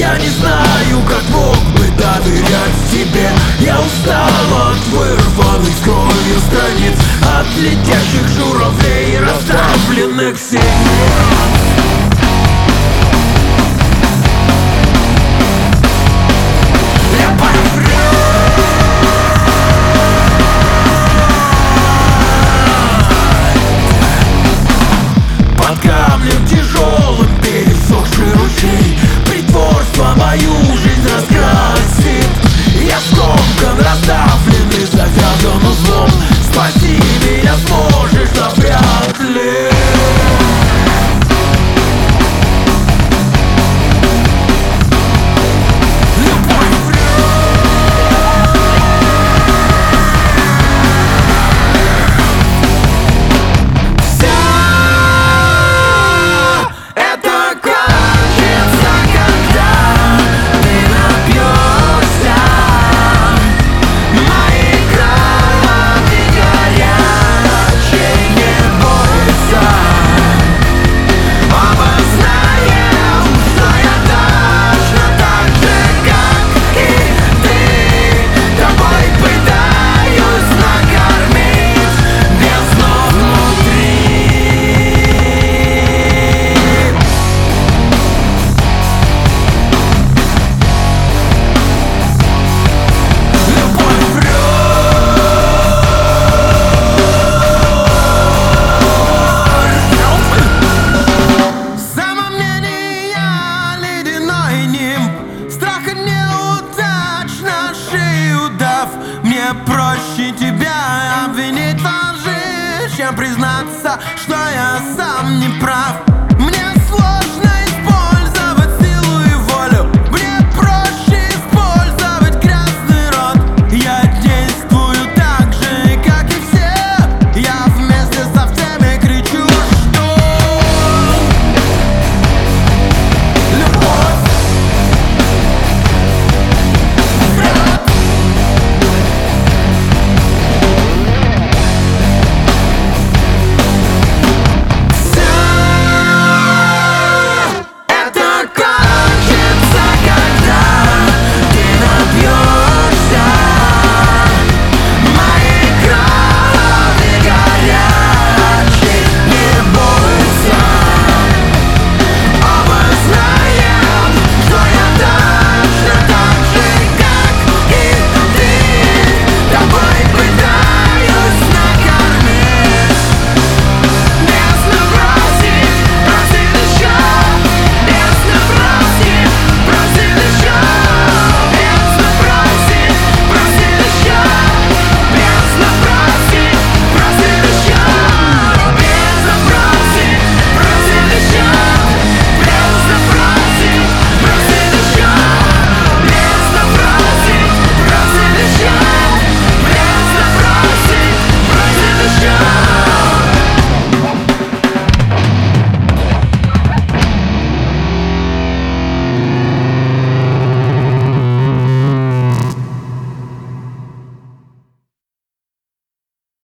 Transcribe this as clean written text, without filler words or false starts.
Я не знаю, как мог бы доверять тебе. Я устал от вырванных с кровью страниц, от летящих журавлей, расставленных сердец. Под камнем тяжелым пересохший ручей притворство мою жизнь раскрасит. Я скомкан, раздавлен и завязан узлом. Спаси меня сможешь, но вряд ли. Проще тебя обвинить во лжи, чем признаться, что я сам не прав.